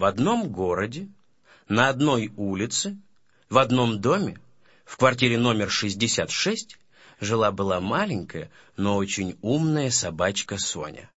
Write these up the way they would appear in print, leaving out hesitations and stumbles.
В одном городе, на одной улице, в одном доме, в квартире номер 66, жила-была маленькая, но очень умная собачка Соня.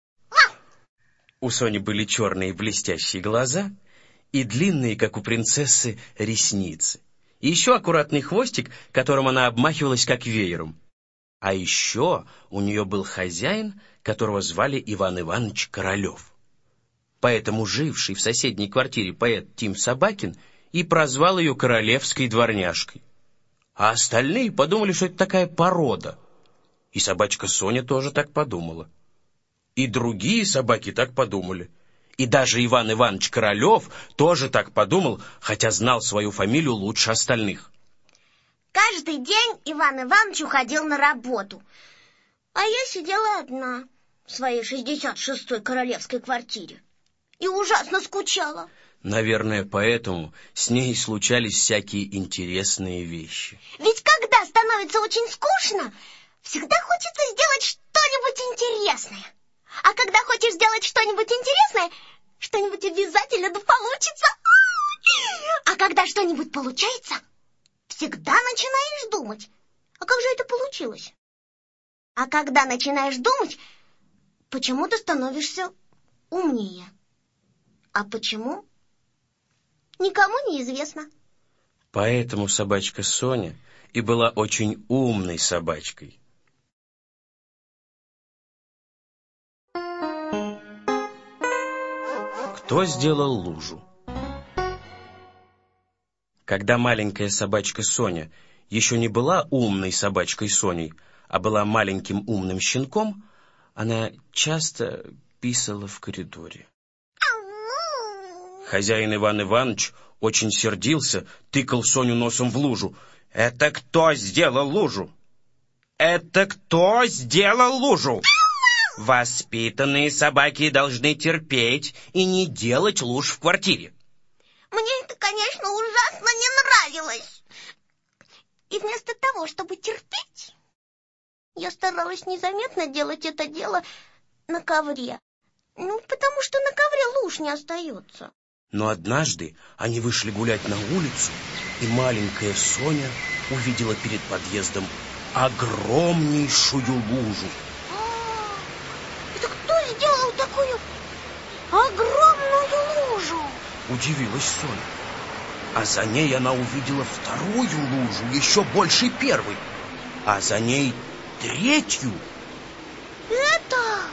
У Сони были черные блестящие глаза и длинные, как у принцессы, ресницы. И еще аккуратный хвостик, которым она обмахивалась, как веером. А еще у нее был хозяин, которого звали Иван Иванович Королев. Поэтому живший в соседней квартире поэт Тим Собакин и прозвал ее королевской дворняжкой. А остальные подумали, что это такая порода. И собачка Соня тоже так подумала. И другие собаки так подумали. И даже Иван Иванович Королев тоже так подумал, хотя знал свою фамилию лучше остальных. Каждый день Иван Иванович уходил на работу, а я сидела одна в своей 66-й королевской квартире и ужасно скучала. Наверное, поэтому с ней случались всякие интересные вещи. Ведь когда становится очень скучно, всегда хочется сделать что-нибудь интересное. А когда хочешь сделать что-нибудь интересное, что-нибудь обязательно да получится. А когда что-нибудь получается, всегда начинаешь думать, а как же это получилось? А когда начинаешь думать, почему-то становишься умнее. А почему? Никому не известно. Поэтому собачка Соня и была очень умной собачкой. Кто сделал лужу? Когда маленькая собачка Соня еще не была умной собачкой Соней, а была маленьким умным щенком, она часто писала в коридоре. Хозяин Иван Иванович очень сердился, тыкал Соню носом в лужу. «Это кто сделал лужу? Это кто сделал лужу? Воспитанные собаки должны терпеть и не делать луж в квартире». Мне это, конечно, ужасно не нравилось. И вместо того, чтобы терпеть, я старалась незаметно делать это дело на ковре. Потому что на ковре луж не остается. Но однажды они вышли гулять на улицу, и маленькая Соня увидела перед подъездом огромнейшую лужу. Это кто сделал такую огромную лужу? Удивилась Соня. А за ней она увидела вторую лужу, еще больше первой. А за ней третью. Это,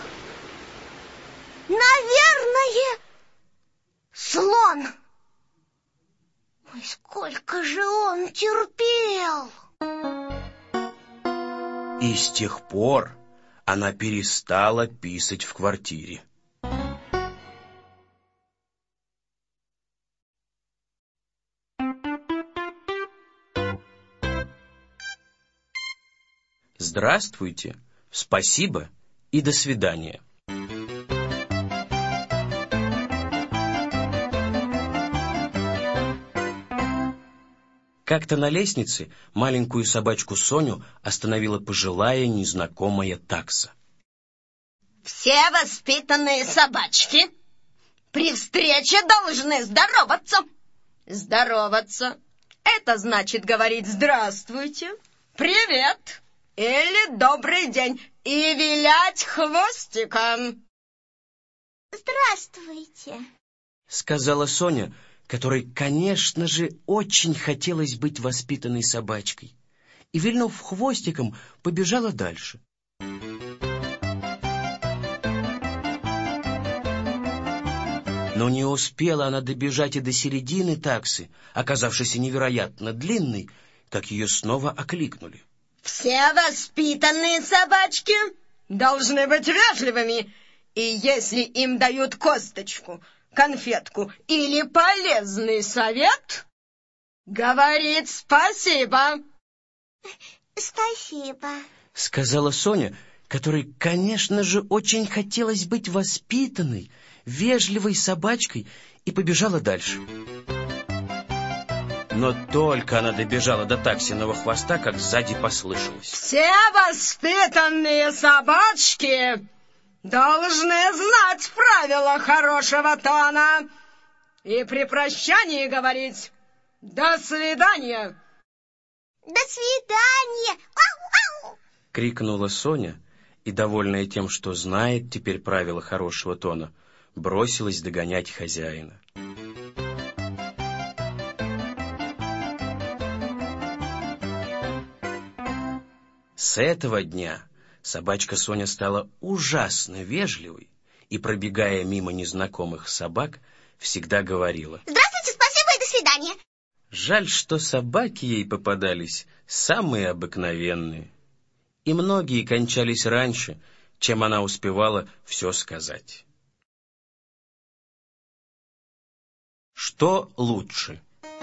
наверное, слон. Ой, сколько же он терпел! И с тех пор она перестала писать в квартире. Здравствуйте, спасибо и до свидания. Как-то на лестнице маленькую собачку Соню остановила пожилая незнакомая такса. Все воспитанные собачки при встрече должны здороваться. Здороваться — это значит говорить «здравствуйте», «привет» или «добрый день» и вилять хвостиком. «Здравствуйте», — сказала Соня, которой, конечно же, очень хотелось быть воспитанной собачкой, и, вильнув хвостиком, побежала дальше. Но не успела она добежать и до середины таксы, оказавшейся невероятно длинной, как ее снова окликнули. Все воспитанные собачки должны быть вежливыми, и если им дают косточку, конфетку или полезный совет, говорит спасибо. «Спасибо», — сказала Соня, которой, конечно же, очень хотелось быть воспитанной, вежливой собачкой, и побежала дальше. Но только она добежала до таксиного хвоста, как сзади послышалось: все воспитанные собачки должны знать правила хорошего тона. и при прощании говорить «До свидания». До свидания! Ау-ау! Крикнула Соня и, довольная тем, что знает теперь правила хорошего тона, бросилась догонять хозяина. С этого дня собачка Соня стала ужасно вежливой и, пробегая мимо незнакомых собак, всегда говорила: Здравствуйте, спасибо и до свидания. Жаль, что собаки ей попадались самые обыкновенные, и многие кончались раньше, чем она успевала все сказать. Что лучше?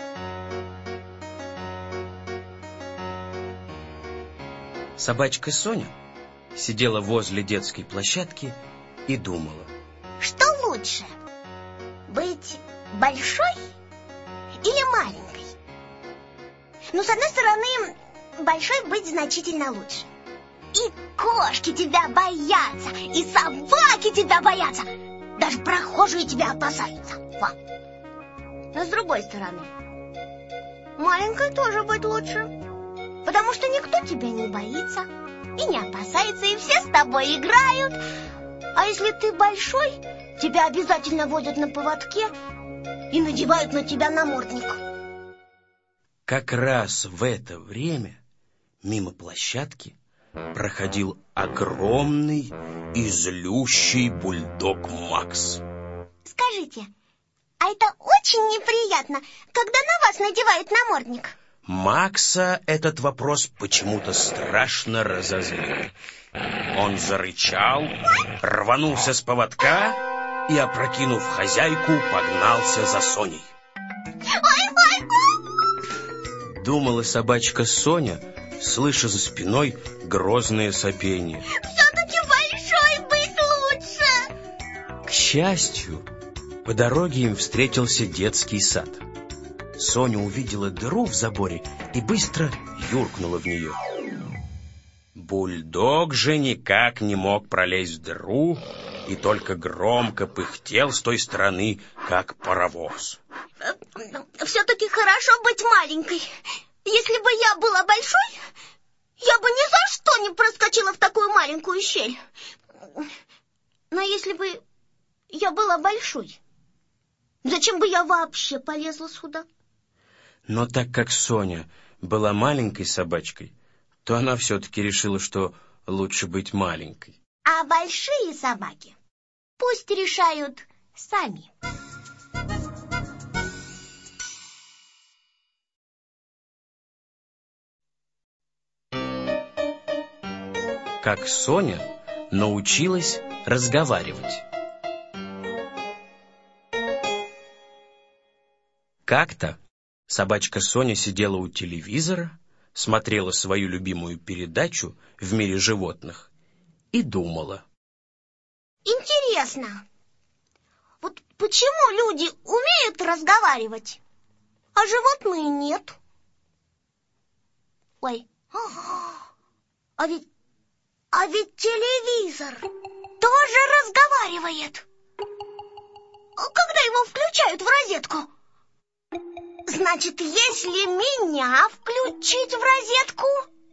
Собачка Соня сидела возле детской площадки и думала. Что лучше? Быть большой или маленькой? Ну, с одной стороны, большой быть значительно лучше. И кошки тебя боятся, и собаки тебя боятся. Даже прохожие тебя опасаются. Во. Но с другой стороны, маленькой тоже быть лучше. Потому что никто тебя не боится и не опасается, и все с тобой играют. А если ты большой, тебя обязательно водят на поводке и надевают на тебя намордник. Как раз в это время мимо площадки проходил огромный и злющий бульдог Макс. Скажите, а это очень неприятно, когда на вас надевают намордник? Макса этот вопрос почему-то страшно разозлил. Он зарычал, рванулся с поводка и, опрокинув хозяйку, погнался за Соней. Думала собачка Соня, слыша за спиной грозное сопение. Все-таки большой быть лучше. К счастью, по дороге им встретился детский сад. Соня увидела дыру в заборе и быстро юркнула в нее. Бульдог же никак не мог пролезть в дыру и только громко пыхтел с той стороны, как паровоз. Все-таки хорошо быть маленькой. Если бы я была большой, я бы ни за что не проскочила в такую маленькую щель. Но если бы я была большой, зачем бы я вообще полезла сюда? Но так как Соня была маленькой собачкой, то она все-таки решила, что лучше быть маленькой. А большие собаки пусть решают сами. Как Соня научилась разговаривать. Как-то собачка Соня сидела у телевизора, смотрела свою любимую передачу «В мире животных» и думала. Интересно, вот почему люди умеют разговаривать, а животные нет? Ой, а ведь телевизор тоже разговаривает. Когда его включают в розетку? Значит, если меня включить в розетку,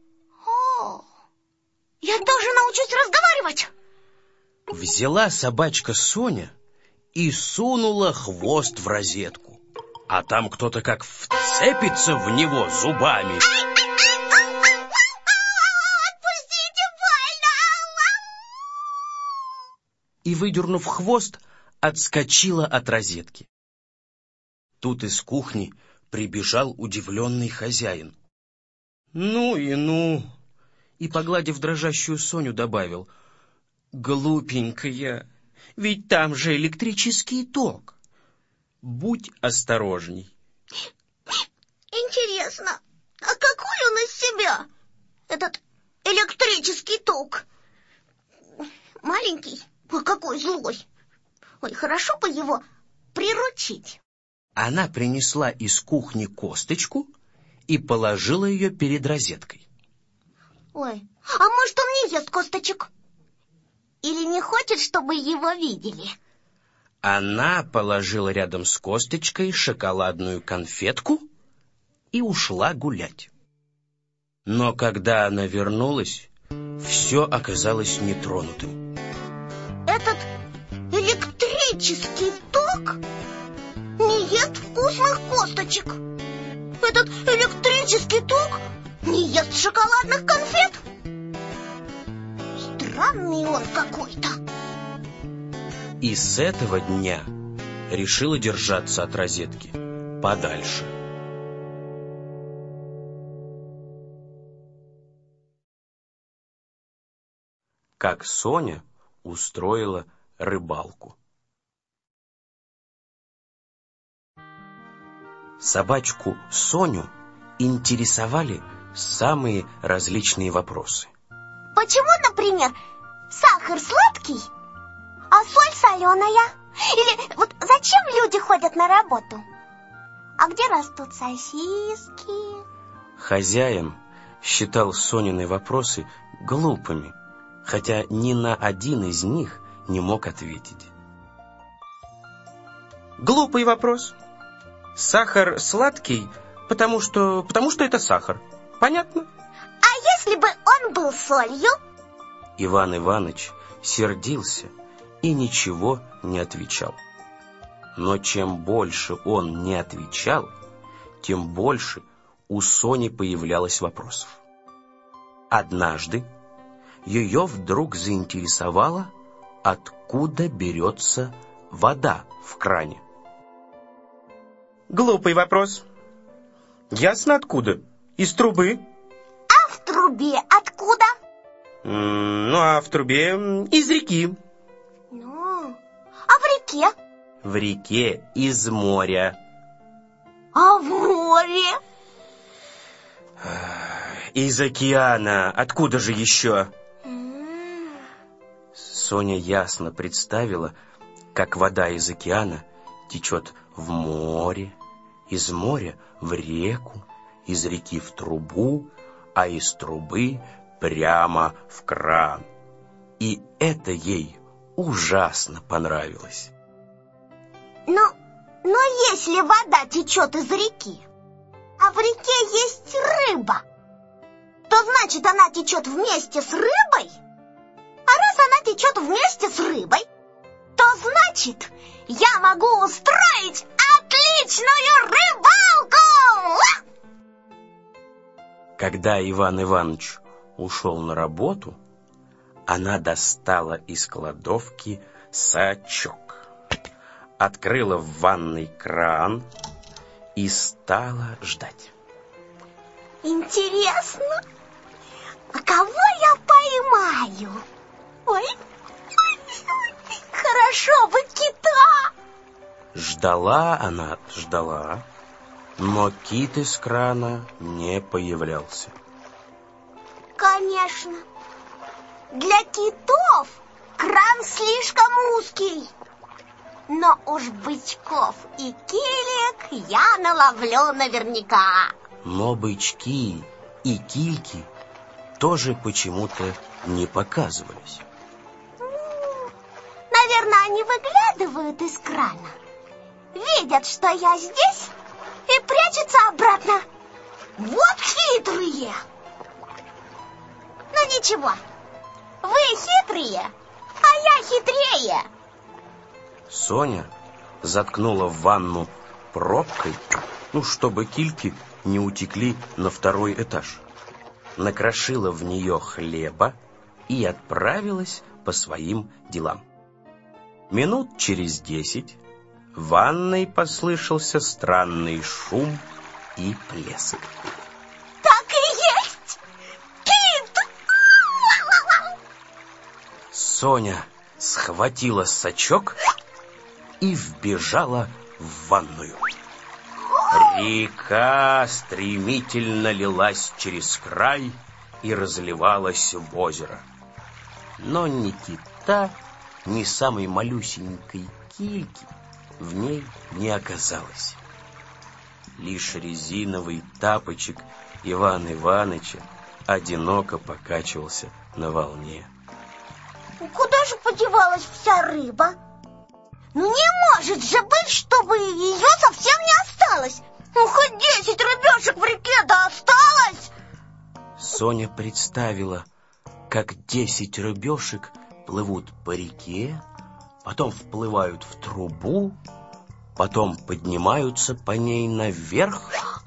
я тоже научусь разговаривать. Взяла собачка Соня и сунула хвост в розетку. А там кто-то как вцепится в него зубами. Отпустите, больно! И, выдернув хвост, отскочила от розетки. Тут из кухни прибежал удивленный хозяин. Ну, и, погладив дрожащую Соню, добавил: глупенькая, ведь там же электрический ток. Будь осторожней. Интересно, а какой он из себя, этот электрический ток? Маленький? Ой, какой злой. Ой, хорошо бы его приручить. Она принесла из кухни косточку и положила ее перед розеткой. Ой, а может, он не ест косточек? Или не хочет, чтобы его видели? Она положила рядом с косточкой шоколадную конфетку и ушла гулять. Но когда она вернулась, все оказалось нетронутым. Этот электрический ток не ест вкусных косточек. Этот электрический ток не ест шоколадных конфет. Странный он какой-то. И с этого дня решила держаться от розетки подальше. Как Соня устроила рыбалку. Собачку Соню интересовали самые различные вопросы. Почему, например, сахар сладкий, а соль соленая? Или вот зачем люди ходят на работу? А где растут сосиски? Хозяин считал Сонины вопросы глупыми, хотя ни на один из них не мог ответить. Глупый вопрос. Сахар сладкий, потому что это сахар. Понятно? А если бы он был солью? Иван Иваныч сердился и ничего не отвечал. Но чем больше он не отвечал, тем больше у Сони появлялось вопросов. Однажды ее вдруг заинтересовало, откуда берется вода в кране. Глупый вопрос. Ясно откуда? Из трубы. А в трубе откуда? А в трубе из реки. А в реке? В реке из моря. А в море? Из океана. Откуда же еще? Соня ясно представила, как вода из океана течет в море, из моря в реку, из реки в трубу, а из трубы прямо в кран. И это ей ужасно понравилось. Но если вода течет из реки, а в реке есть рыба, то значит она течет вместе с рыбой? А раз она течет вместе с рыбой, то значит я могу устроить отличную рыбалку! Когда Иван Иванович ушел на работу, она достала из кладовки сачок, открыла в ванной кран и стала ждать. Интересно, а кого я поймаю? Ой, хорошо бы кита. Ждала она, но кит из крана не появлялся. Конечно, для китов кран слишком узкий. Но уж бычков и килек я наловлю наверняка. Но бычки и кильки тоже почему-то не показывались. Наверное, они выглядывают из крана, видят, что я здесь, и прячутся обратно. Вот хитрые! Ну ничего, вы хитрые, а я хитрее. Соня заткнула ванну пробкой, чтобы кильки не утекли на второй этаж. Накрошила в нее хлеба и отправилась по своим делам. Минут через 10 в ванной послышался странный шум и плеск. Так и есть! Кит! Соня схватила сачок и вбежала в ванную. Река стремительно лилась через край и разливалась в озеро. Но ни кита, ни самой малюсенькой кильки в ней не оказалось. Лишь резиновый тапочек Ивана Иваныча одиноко покачивался на волне. Куда же подевалась вся рыба? Ну не может же быть, чтобы ее совсем не осталось. Ну хоть 10 рыбешек в реке да осталось. Соня представила, как 10 рыбешек плывут по реке, потом вплывают в трубу, потом поднимаются по ней наверх.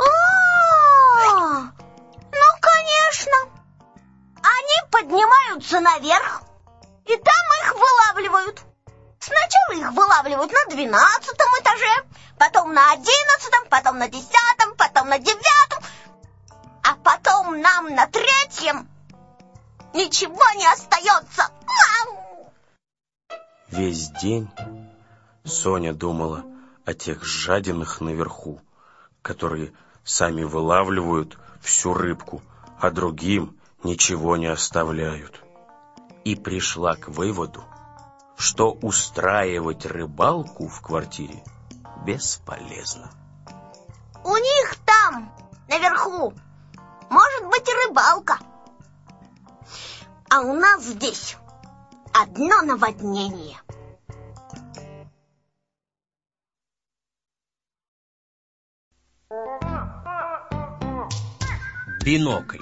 Ну, конечно. Они поднимаются наверх, и там их вылавливают. Сначала их вылавливают на 12-м этаже, потом на 11-м, потом на 10-м, потом на 9-м, а потом нам на 3-м ничего не остается. Весь день Соня думала о тех жадинах наверху, которые сами вылавливают всю рыбку, а другим ничего не оставляют. И пришла к выводу, что устраивать рыбалку в квартире бесполезно. У них там, наверху, может быть и рыбалка. А у нас здесь одно наводнение. Бинокль.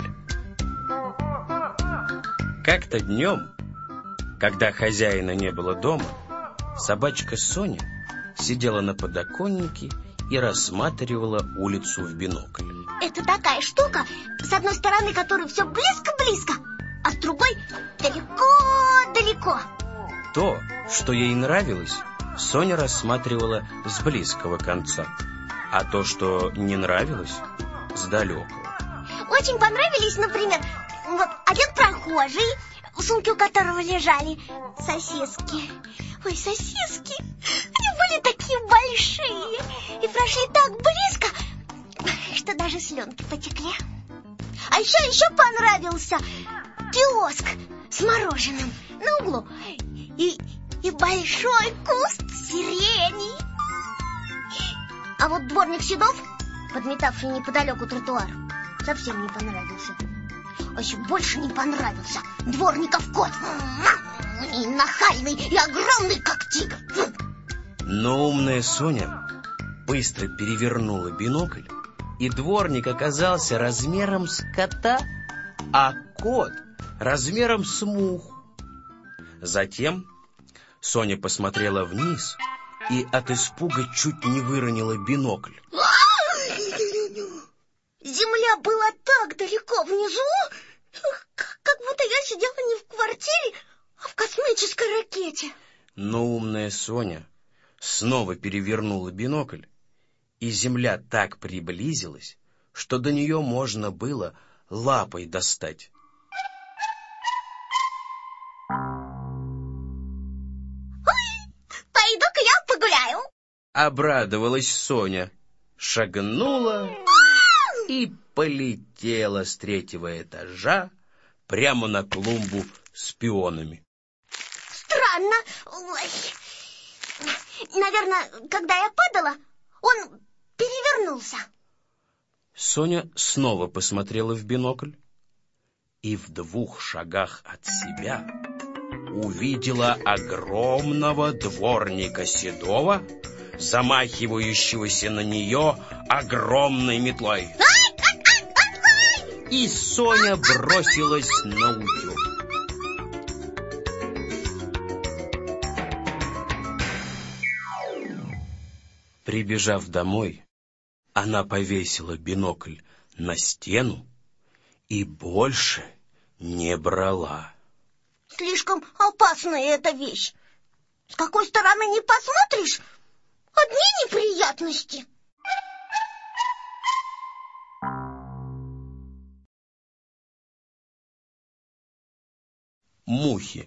Как-то днем, когда хозяина не было дома, собачка Соня сидела на подоконнике и рассматривала улицу в бинокль. Это такая штука, с одной стороны которой все близко-близко, а с другой далеко-далеко. То, что ей нравилось, Соня рассматривала с близкого конца, а то, что не нравилось, с далекого. Очень понравились, например, вот один прохожий, в сумке у которого лежали сосиски. Ой, сосиски, они были такие большие и прошли так близко, что даже слюнки потекли. А еще понравился киоск с мороженым на углу и большой куст сирени. А вот дворник Седов, подметавший неподалеку тротуар, совсем не понравился. А еще больше не понравился дворников кот. И нахальный, и огромный, как тигр. Но умная Соня быстро перевернула бинокль, и дворник оказался размером с кота, а кот размером с муху. Затем Соня посмотрела вниз и от испуга чуть не выронила бинокль. Земля была так далеко внизу, как будто я сидела не в квартире, а в космической ракете. Но умная Соня снова перевернула бинокль, и земля так приблизилась, что до нее можно было лапой достать. Пойду-ка я погуляю. Обрадовалась Соня, шагнула и полетела с 3-го этажа прямо на клумбу с пионами. Странно. Ой. Наверное, когда я падала, он перевернулся. Соня снова посмотрела в бинокль и в 2 шагах от себя увидела огромного дворника Седова, замахивающегося на нее огромной метлой. И Соня бросилась на утек. Прибежав домой, она повесила бинокль на стену и больше не брала. Слишком опасная эта вещь. С какой стороны не посмотришь, одни неприятности. Мухи.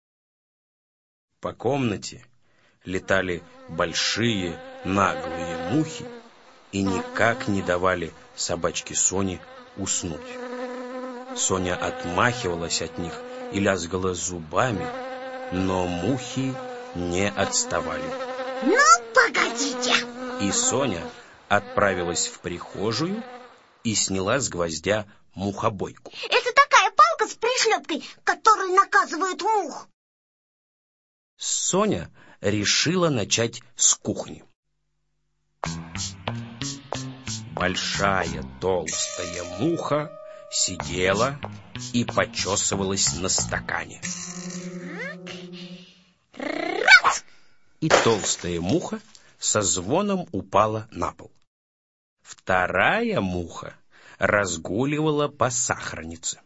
По комнате летали большие наглые мухи и никак не давали собачке Соне уснуть. Соня отмахивалась от них и лязгала зубами, но мухи не отставали. Ну, погодите! И Соня отправилась в прихожую и сняла с гвоздя мухобойку. Это такая палка с пришлепкой, которой наказывают мух. Соня решила начать с кухни. Большая толстая муха сидела и почесывалась на стакане. И толстая муха со звоном упала на пол. Вторая муха разгуливала по сахарнице.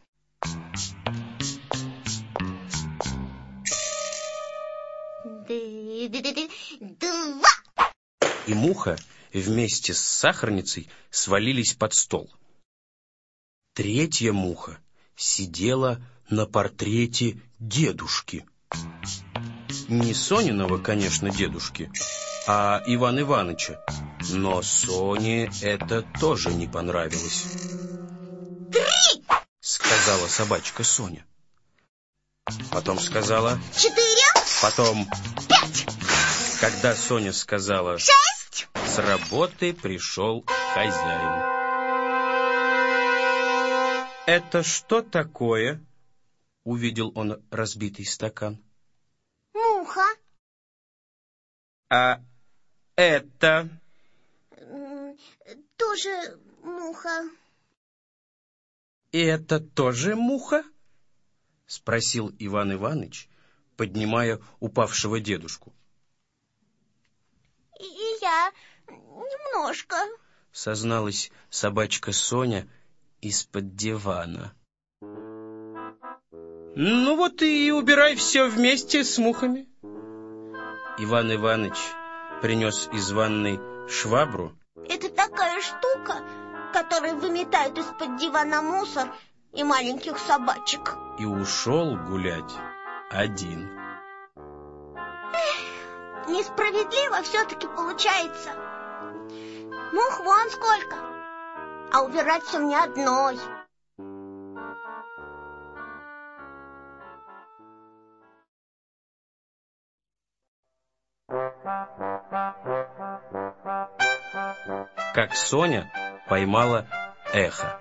Два. И муха вместе с сахарницей свалились под стол. Третья муха сидела на портрете дедушки. Не Сониного, конечно, дедушки, а Ивана Иваныча. Но Соне это тоже не понравилось. 3, сказала собачка Соня. Потом сказала 4, потом 5, Когда Соня сказала 6. с работы пришел хозяин. «Это что такое?» — увидел он разбитый стакан. Муха. «А это?» Тоже муха. «И это тоже муха?» — спросил Иван Иваныч, поднимая упавшего дедушку. И я немножко. Созналась собачка Соня из-под дивана. «Ну вот и убирай все вместе с мухами». Иван Иваныч принес из ванной швабру. Это такая штука, которой выметают из-под дивана мусор и маленьких собачек. И ушел гулять один. Несправедливо все-таки получается. Мух вон сколько, а убирать все мне одной. Как Соня поймала эхо.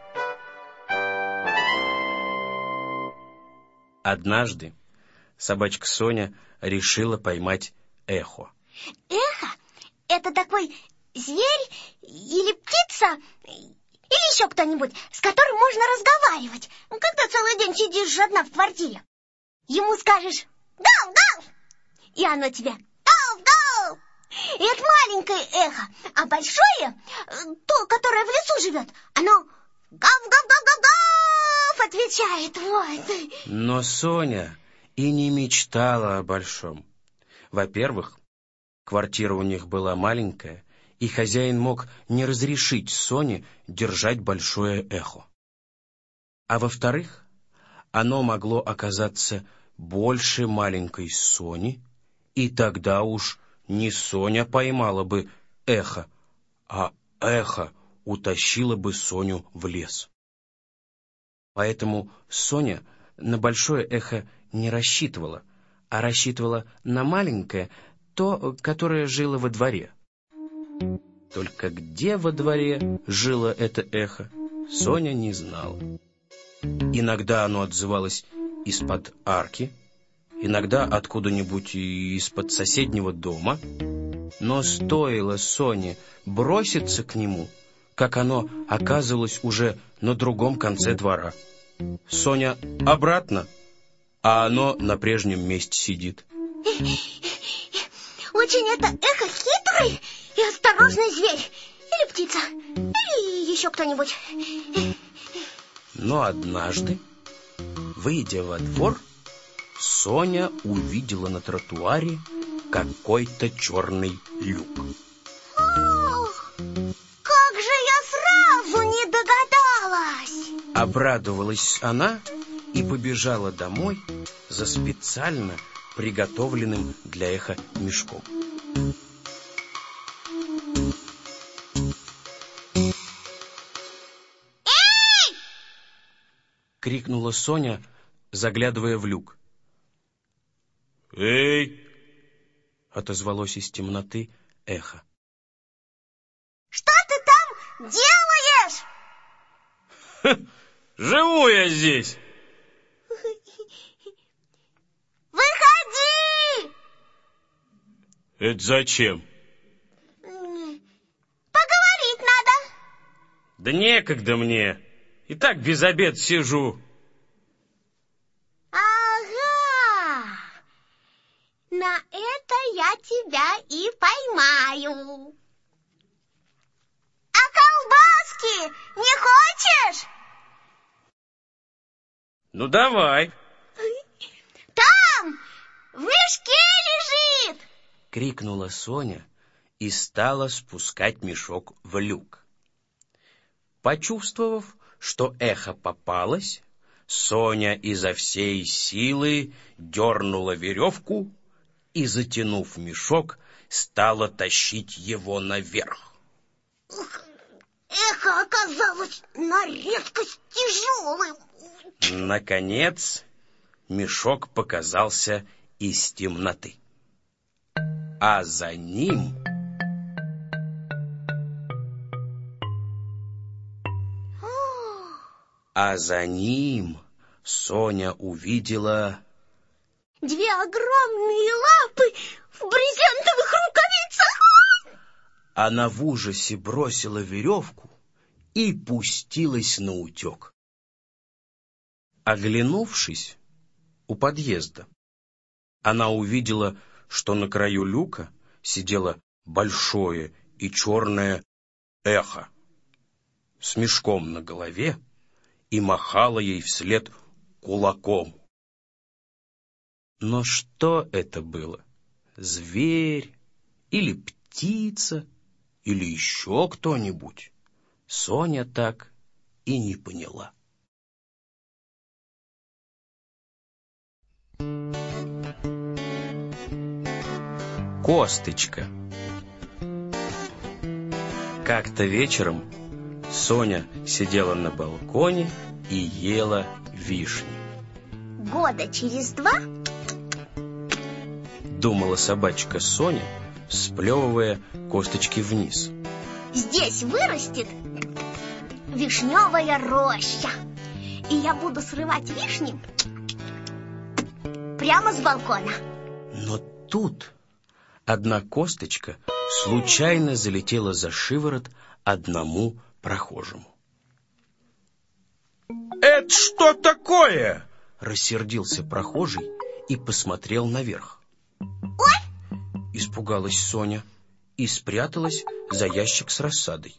Однажды собачка Соня решила поймать эхо. Эхо — это такой зверь или птица, или еще кто-нибудь, с которым можно разговаривать, когда целый день сидишь одна в квартире. Ему скажешь «гав-гав», и оно тебе «гав-гав». И это маленькое эхо, а большое, то, которое в лесу живет, оно «гав-гав-гав-гав-гав» отвечает. Вот. Но Соня и не мечтала о большом. Во-первых, квартира у них была маленькая, и хозяин мог не разрешить Соне держать большое эхо. А во-вторых, оно могло оказаться больше маленькой Сони, и тогда уж не Соня поймала бы эхо, а эхо утащило бы Соню в лес. Поэтому Соня на большое эхо не рассчитывала, а рассчитывала на маленькое, то, которое жило во дворе. Только где во дворе жило это эхо, Соня не знала. Иногда оно отзывалось из-под арки, иногда откуда-нибудь из-под соседнего дома, но стоило Соне броситься к нему, как оно оказывалось уже на другом конце двора. Соня обратно, а оно на прежнем месте сидит. Очень это эхо хитрый и осторожный зверь. Или птица, или еще кто-нибудь. Но однажды, выйдя во двор, Соня увидела на тротуаре какой-то черный люк. Ох, как же я сразу не догадалась! Обрадовалась она и побежала домой за специально приготовленным для эха мешком. Эй! Крикнула Соня, заглядывая в люк. «Эй!» — отозвалось из темноты эхо. Что ты там делаешь? «Живу я здесь!» Выходи! Это зачем? Поговорить надо. Да некогда мне. И так без обед сижу. Ага. На это я тебя и поймаю. А колбаски не хочешь? Ну, давай. Там, в мешке лежит. Крикнула Соня и стала спускать мешок в люк. Почувствовав, что эхо попалось, Соня изо всей силы дернула веревку и, затянув мешок, стала тащить его наверх. Эхо оказалось на редкость тяжелым. Наконец, мешок показался из темноты. А за ним... Соня увидела... Две огромные лапы в брезентовых рукавицах. Она в ужасе бросила веревку и пустилась наутек. Оглянувшись у подъезда, она увидела, что на краю люка сидело большое и черное эхо с мешком на голове и махало ей вслед кулаком. Но что это было? Зверь или птица или еще кто-нибудь? Соня так и не поняла. Косточка. Как-то вечером Соня сидела на балконе и ела вишни. Года через 2, думала собачка Соня, сплевывая косточки вниз. Здесь вырастет вишневая роща. И я буду срывать вишни прямо с балкона. Но тут одна косточка случайно залетела за шиворот одному прохожему. «Это что такое?» — рассердился прохожий и посмотрел наверх. «Ой!» — испугалась Соня и спряталась за ящик с рассадой.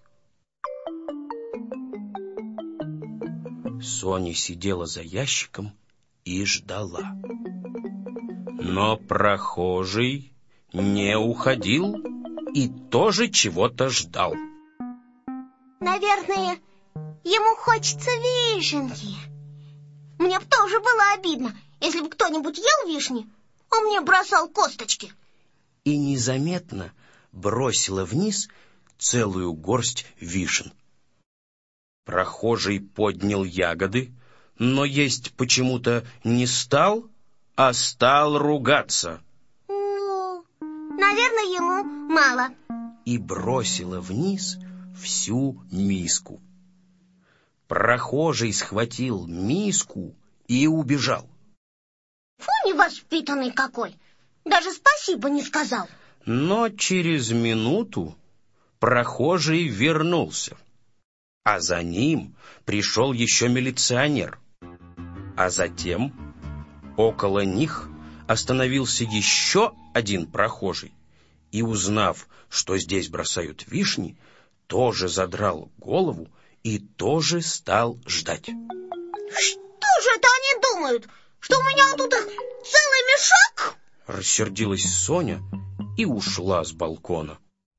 Соня сидела за ящиком и ждала. Но прохожий не уходил и тоже чего-то ждал. Наверное, ему хочется вишенки. Мне бы тоже было обидно, если бы кто-нибудь ел вишни, а мне бросал косточки. И незаметно бросила вниз целую горсть вишен. Прохожий поднял ягоды, но есть почему-то не стал, а стал ругаться. Ну, наверное, ему мало. И бросила вниз всю миску. Прохожий схватил миску и убежал. Фу, невоспитанный какой! Даже спасибо не сказал. Но через минуту прохожий вернулся, а за ним пришел еще милиционер. А затем около них остановился еще один прохожий и, узнав, что здесь бросают вишни, тоже задрал голову и тоже стал ждать. Что же это они думают? Что у меня тут их целый мешок? Рассердилась Соня и ушла с балкона.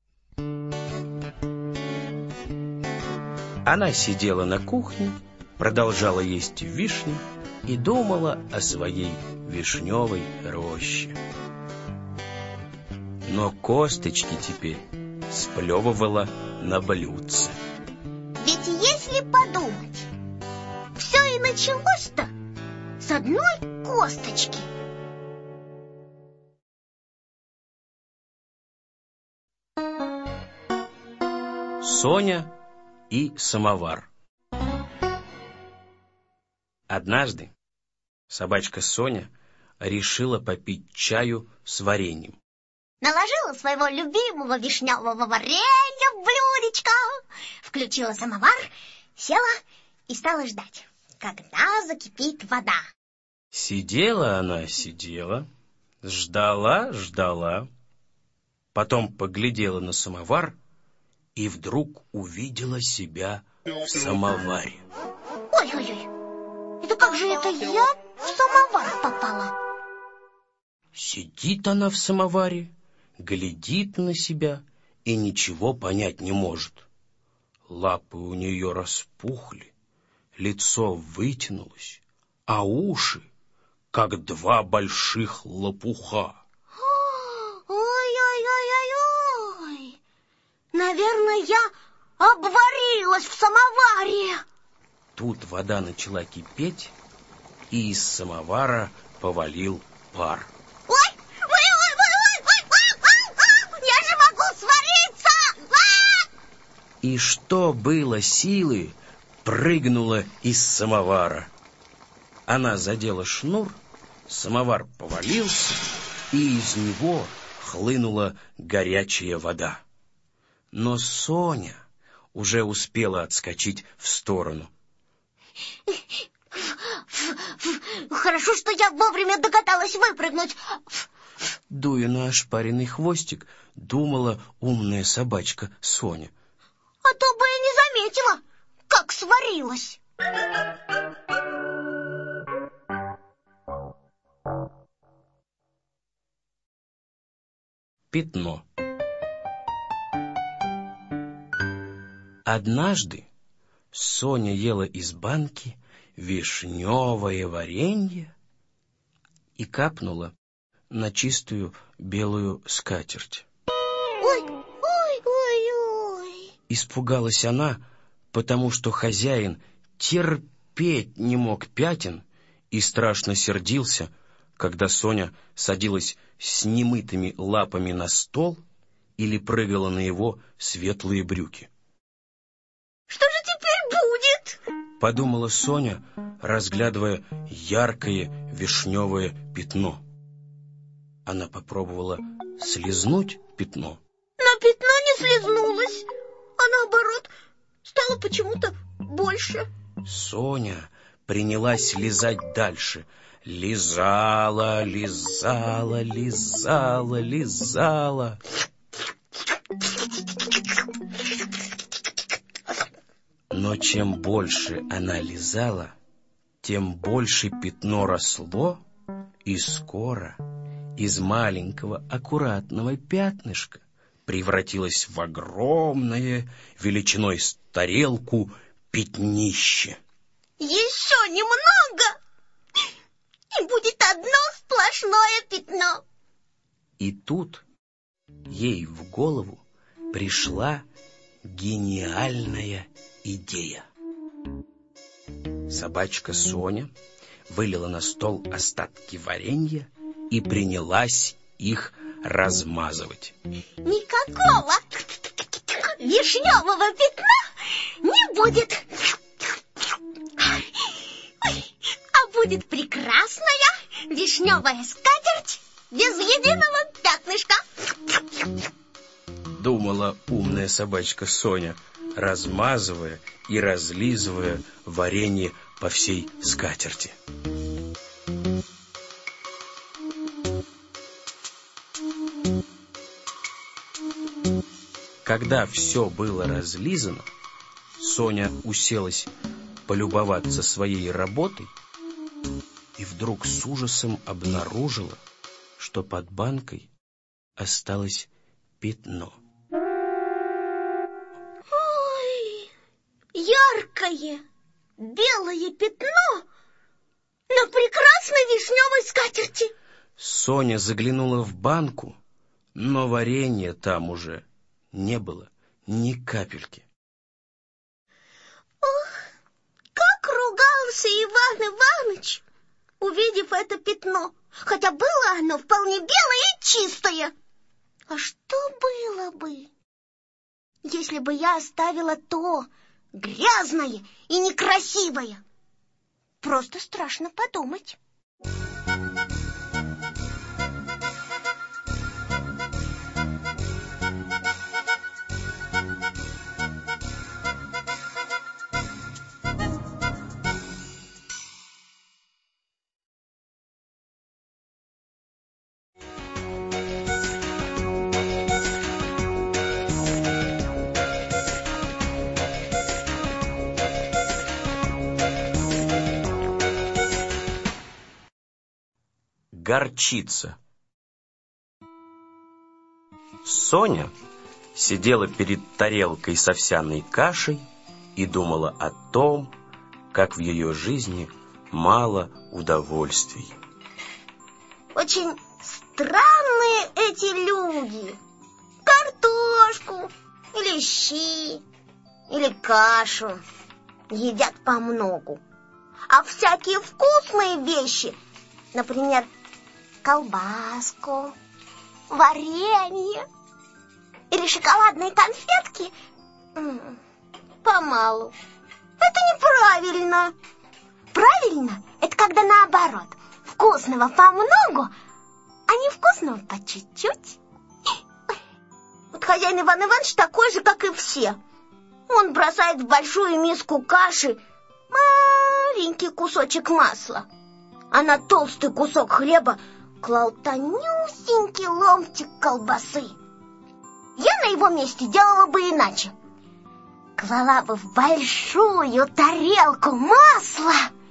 Она сидела на кухне, продолжала есть вишни и думала о своей вишневой роще. Но косточки теперь сплевывала на блюдце. Ведь если подумать, все и началось-то с одной косточки. Соня и самовар. Однажды собачка Соня решила попить чаю с вареньем. наложила своего любимого вишневого варенья в блюдечко, включила самовар, села и стала ждать, когда закипит вода. Сидела она, ждала. Потом поглядела на самовар и вдруг увидела себя в самоваре. Ой-ой-ой, это как же это я в самовар попала? Сидит она в самоваре, глядит на себя и ничего понять не может. Лапы у нее распухли, лицо вытянулось, а уши, как два больших лопуха. Ой-ой-ой-ой-ой! Наверное, я обварилась в самоваре. Тут вода начала кипеть, и из самовара повалил пар. Я же могу свариться! И что было силы, прыгнула из самовара. Она задела шнур, самовар повалился, и из него хлынула горячая вода. Но Соня уже успела отскочить в сторону. Хорошо, что я вовремя догадалась выпрыгнуть. Дуя на ошпаренный хвостик, думала умная собачка Соня. А то бы и не заметила, как сварилась. Пятно. Однажды Соня ела из банки вишневое варенье и капнула на чистую белую скатерть. Ой. Испугалась она, потому что хозяин терпеть не мог пятен и страшно сердился, когда Соня садилась с немытыми лапами на стол или прыгала на его светлые брюки. Что же теперь будет? Подумала Соня, разглядывая яркое вишневое пятно. Она попробовала слизнуть пятно. Но пятно не слизнулось, а наоборот стало почему-то больше. Соня принялась лизать дальше. Лизала. Но чем больше она лизала, тем больше пятно росло, и скоро из маленького аккуратного пятнышка превратилось в огромное, величиной с тарелку, пятнище. Еще немного, и будет одно сплошное пятно. И тут ей в голову пришла гениальная идея. Собачка Соня вылила на стол остатки варенья и принялась их размазывать. Никакого вишневого пятна не будет. А будет прекрасная вишневая скатерть без единого пятнышка. Думала умная собачка Соня, размазывая и разлизывая варенье по всей скатерти. Когда все было разлизано, Соня уселась полюбоваться своей работой и вдруг с ужасом обнаружила, что под банкой осталось пятно. Ой, яркое белое пятно на прекрасной вишневой скатерти. Соня заглянула в банку, но варенья там уже не было ни капельки. Ох, как ругался Иван Иваныч, увидев это пятно, хотя было оно вполне белое и чистое. А что было бы, если бы я оставила то грязное и некрасивое? Просто страшно подумать. горчица. Соня сидела перед тарелкой с овсяной кашей и думала о том, как в ее жизни мало удовольствий. Очень странные эти люди. Картошку или щи, или кашу едят помногу. А всякие вкусные вещи, например, колбаску, варенье или шоколадные конфетки, помалу. Это неправильно. Правильно – это когда наоборот. Вкусного помногу, а невкусного по чуть-чуть. Вот хозяин Иван Иванович такой же, как и все. Он бросает в большую миску каши маленький кусочек масла, а на толстый кусок хлеба клал тонюсенький ломтик колбасы. Я на его месте делала бы иначе. Клала бы в большую тарелку масла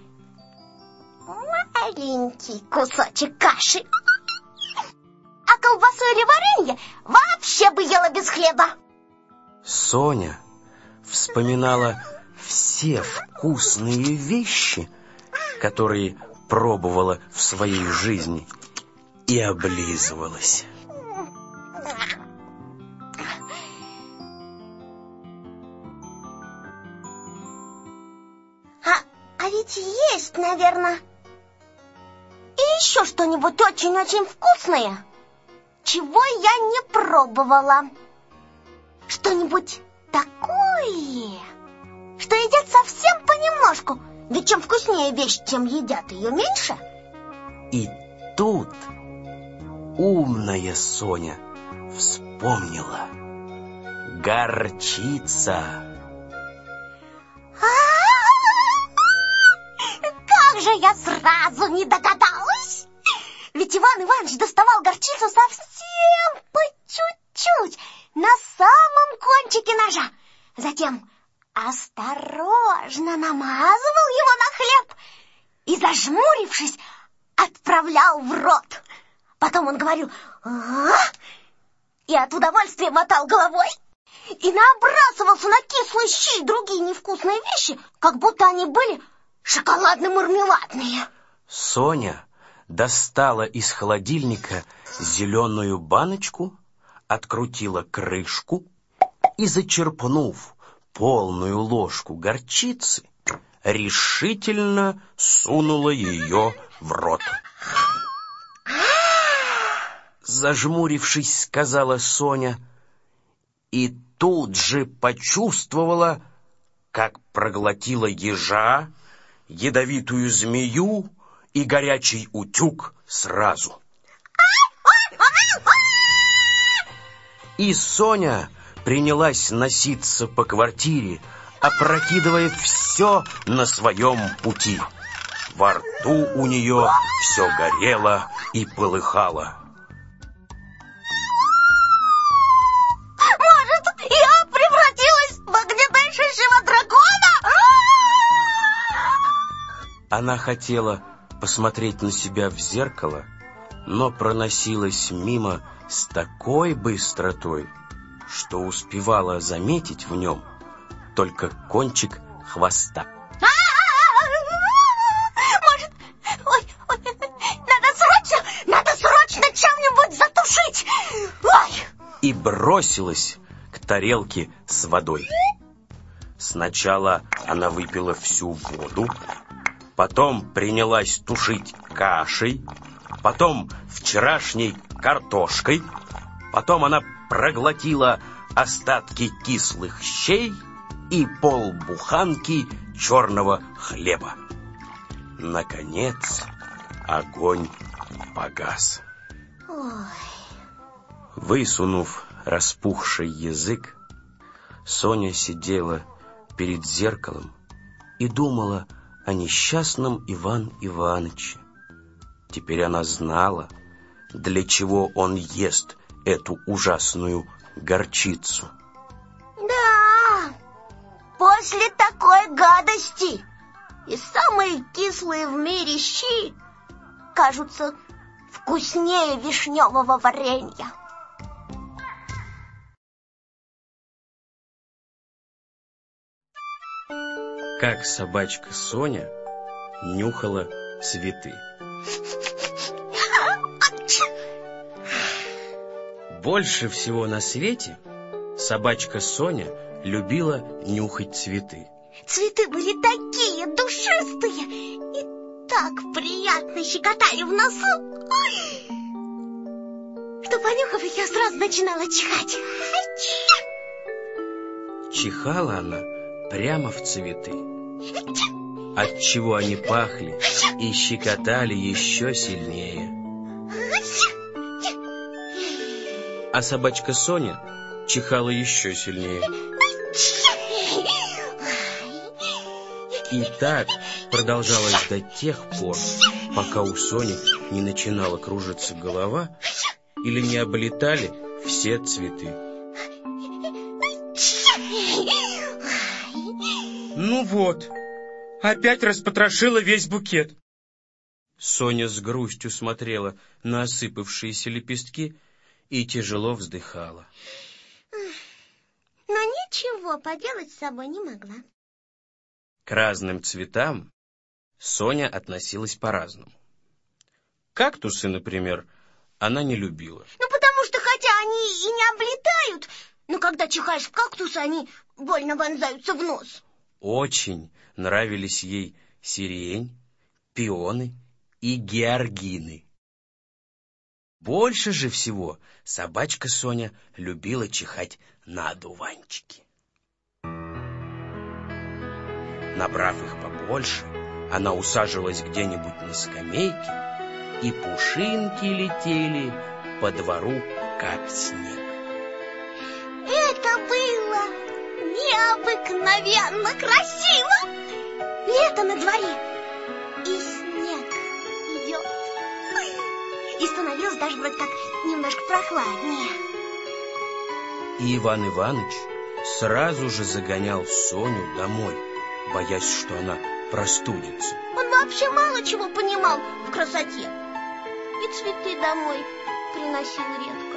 маленький кусочек каши, а колбасу или варенье вообще бы ела без хлеба. Соня вспоминала все вкусные вещи, которые пробовала в своей жизни, и облизывалась. А ведь есть, наверное, и еще что-нибудь очень-очень вкусное, чего я не пробовала. Что-нибудь такое, что едят совсем понемножку. Ведь чем вкуснее вещь, тем едят ее меньше. И тут умная Соня вспомнила. Горчица. Как же я сразу не догадалась! Ведь Иван Иванович доставал горчицу совсем по чуть-чуть, на самом кончике ножа. Затем осторожно намазывал его на хлеб и, зажмурившись, отправлял в рот. Потом он говорил и от удовольствия мотал головой и набрасывался на кислые щи и другие невкусные вещи, как будто они были шоколадно-мармеладные. Соня достала из холодильника зеленую баночку, открутила крышку и, зачерпнув полную ложку горчицы, решительно сунула ее в рот. Зажмурившись, сказала Соня, и тут же почувствовала, как проглотила ежа, ядовитую змею и горячий утюг сразу. И Соня принялась носиться по квартире, опрокидывая все на своем пути. Во рту у нее все горело и полыхало. Может, я превратилась в огнедышащего дракона? Она хотела посмотреть на себя в зеркало, но проносилась мимо с такой быстротой, что успевала заметить в нем только кончик хвоста. Может, надо срочно чем-нибудь затушить. Ой! И бросилась к тарелке с водой. Сначала она выпила всю воду, потом принялась тушить кашей, потом вчерашней картошкой, потом она проглотила остатки кислых щей и полбуханки черного хлеба. Наконец, огонь погас. Ой. Высунув распухший язык, Соня сидела перед зеркалом и думала о несчастном Иван Иваныче. Теперь она знала, для чего он ест эту ужасную горчицу. Да, после такой гадости и самые кислые в мире щи кажутся вкуснее вишневого варенья. Как собачка Соня нюхала цветы. Больше всего на свете собачка Соня любила нюхать цветы. Цветы были такие душистые и так приятно щекотали в носу, что, понюхав их, я сразу начинала чихать. Чихала она прямо в цветы, отчего они пахли и щекотали еще сильнее. А собачка Соня чихала еще сильнее. И так продолжалось до тех пор, пока у Сони не начинала кружиться голова или не облетали все цветы. Ну вот, опять распотрошила весь букет. Соня с грустью смотрела на осыпавшиеся лепестки и тяжело вздыхала. Но ничего поделать с собой не могла. К разным цветам Соня относилась по-разному. Кактусы, например, она не любила. Ну, потому что, хотя они и не облетают, но когда чихаешь в кактусы, они больно вонзаются в нос. Очень нравились ей сирень, пионы и георгины. Больше же всего собачка Соня любила чихать на одуванчики. Набрав их побольше, она усаживалась где-нибудь на скамейке, и пушинки летели по двору, как снег. Это было необыкновенно красиво. Лето на дворе, и снег идет. И становилось даже вроде как немножко прохладнее. И Иван Иваныч сразу же загонял Соню домой, боясь, что она простудится. Он вообще мало чего понимал в красоте. И цветы домой приносил редко.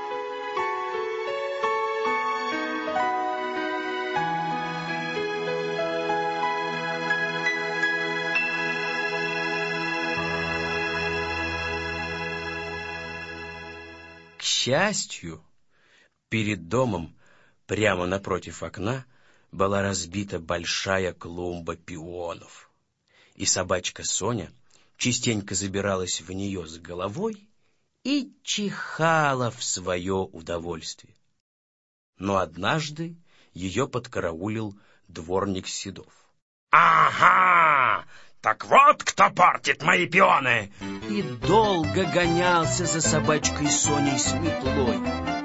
К счастью, перед домом, прямо напротив окна, была разбита большая клумба пионов, и собачка Соня частенько забиралась в нее с головой и чихала в свое удовольствие. Но однажды ее подкараулил дворник Седов. Ага, так вот кто портит мои пионы. И долго гонялся за собачкой Соней с метлой.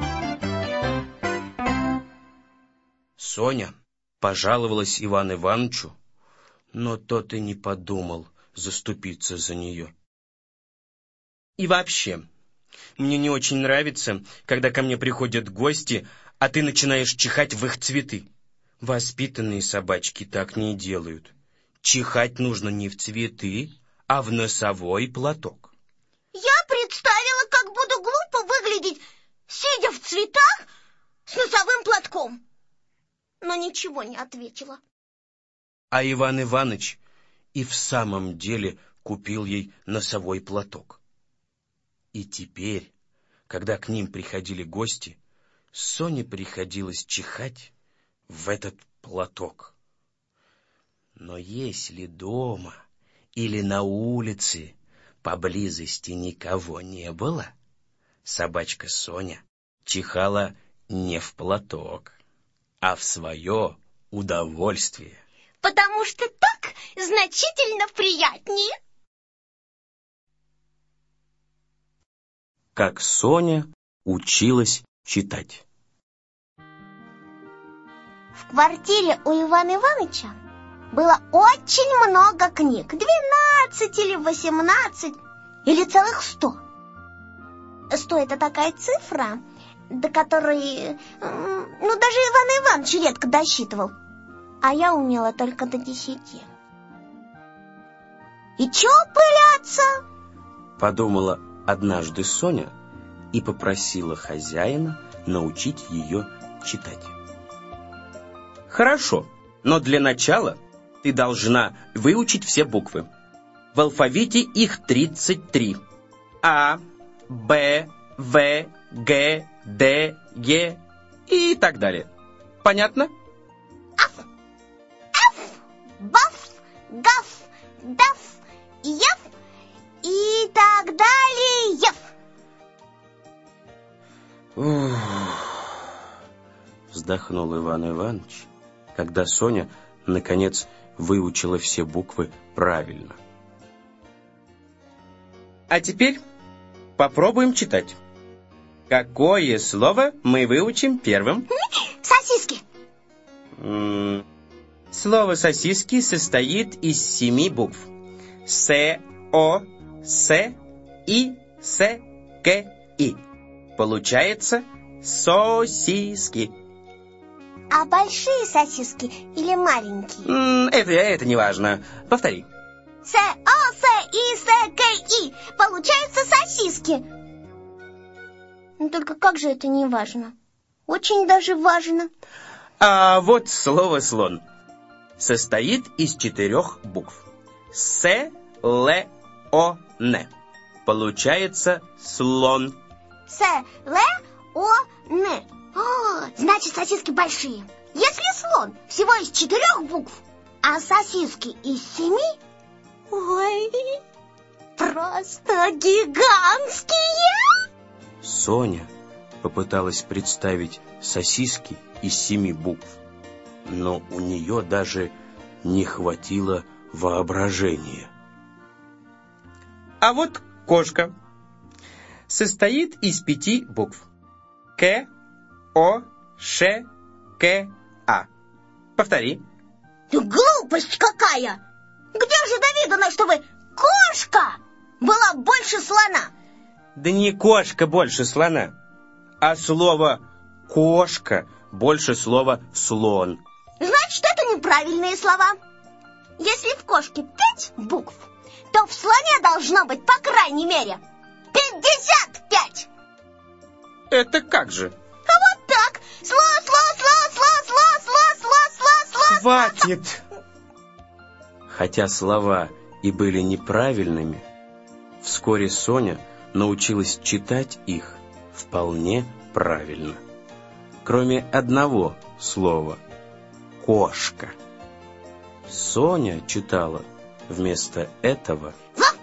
Соня пожаловалась Ивану Ивановичу, но тот и не подумал заступиться за нее. И вообще, мне не очень нравится, когда ко мне приходят гости, а ты начинаешь чихать в их цветы. Воспитанные собачки так не делают. Чихать нужно не в цветы, а в носовой платок. Я представила, как буду глупо выглядеть, сидя в цветах с носовым платком. Но ничего не ответила. А Иван Иваныч и в самом деле купил ей носовой платок. И теперь, когда к ним приходили гости, Соне приходилось чихать в этот платок. Но если дома или на улице поблизости никого не было, собачка Соня чихала не в платок, а в свое удовольствие. Потому что так значительно приятнее. Как Соня училась читать. В квартире у Ивана Ивановича было очень много книг. 12 или 18, или целых 100. 100 — это такая цифра, до которой, даже Иван Иванович редко досчитывал. А я умела только до 10. И чё пыляться? Подумала однажды Соня и попросила хозяина научить ее читать. «Хорошо, но для начала ты должна выучить все буквы. В алфавите их 33. А, Б, В, Г, Д, Е и так далее. Понятно?» Баф, гаф, даф, ев и так далее. Вздохнул Иван Иванович, когда Соня, наконец, выучила все буквы правильно. А теперь попробуем читать. Какое слово мы выучим первым? Сосиски. Слово «сосиски» состоит из 7 букв. С, О, С, И, С, К, И. Получается сосиски. А большие сосиски или маленькие? Это не важно. Повтори. С, О, С, И, С, К, И. Получаются сосиски. Но только как же это не важно? Очень даже важно. А вот слово «слон» состоит из 4 букв. С, Л, О, Н. Получается слон. С, Л, О, Н. Значит, сосиски большие. Если слон всего из 4 букв, а сосиски из 7, ой, просто гигантские. Соня попыталась представить сосиски из 7 букв, но у нее даже не хватило воображения. А вот кошка состоит из 5 букв. К, О, Ш, К, А. Повтори. Глупость какая! Где же довидано, чтобы кошка была больше слона? Да не кошка больше слона, а слово «кошка» больше слова «слон». Значит, это неправильные слова. Если в кошке 5 букв, то в слоне должно быть, по крайней мере, 55. Это как же? А вот так. Сло. Хватит! Хотя слова и были неправильными, вскоре Соня научилась читать их вполне правильно. Кроме одного слова — «кошка». Соня читала вместо этого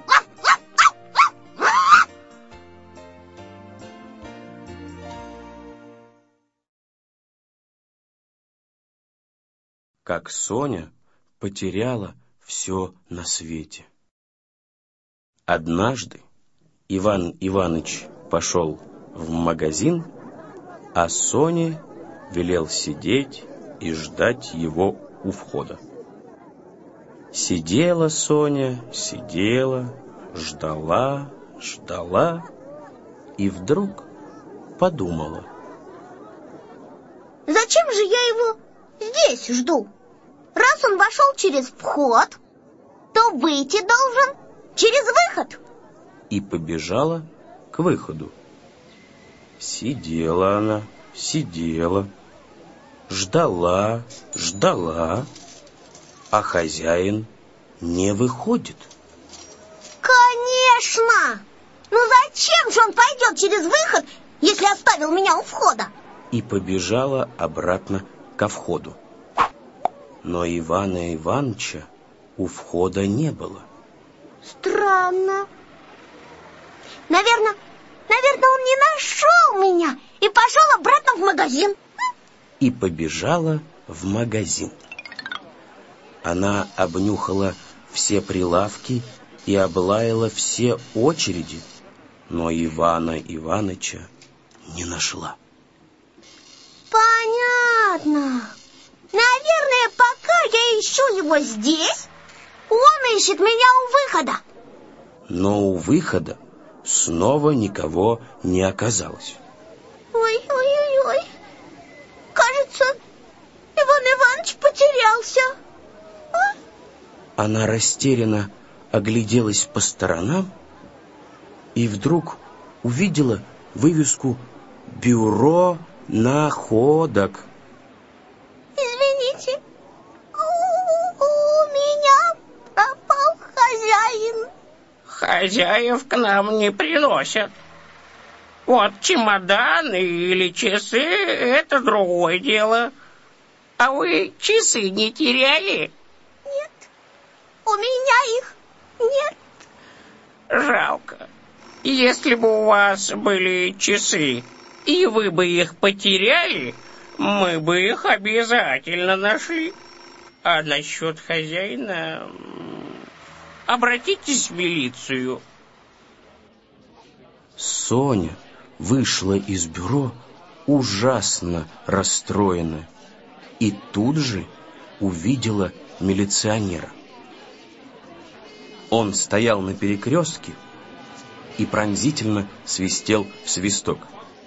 как Соня потеряла все на свете. Однажды Иван Иваныч пошел в магазин, а Соне велел сидеть и ждать его у входа. Сидела Соня, ждала и вдруг подумала: зачем же я его здесь жду? Раз он вошел через вход, то выйти должен через выход. И побежала к выходу. Сидела она, ждала, а хозяин не выходит. Конечно! Ну зачем же он пойдет через выход, если оставил меня у входа? И побежала обратно ко входу. Но Ивана Ивановича у входа не было. Странно. Наверное, он не нашел меня и пошел обратно в магазин. И побежала в магазин. Она обнюхала все прилавки и облаяла все очереди, но Ивана Ивановича не нашла. Понятно. Наверное, пока я ищу его здесь, он ищет меня у выхода. Но у выхода снова никого не оказалось. Ой. Кажется, Иван Иванович потерялся. Она растерянно огляделась по сторонам и вдруг увидела вывеску «Бюро находок». Извините, у меня пропал хозяин. Хозяев к нам не приносят. Вот чемоданы или часы — это другое дело. А вы часы не теряли? Нет, у меня их нет. Жалко. Если бы у вас были часы, и вы бы их потеряли, мы бы их обязательно нашли. А насчет хозяина... Обратитесь в милицию. Соня вышла из бюро ужасно расстроенная и тут же увидела милиционера. Он стоял на перекрестке и пронзительно свистел в свисток.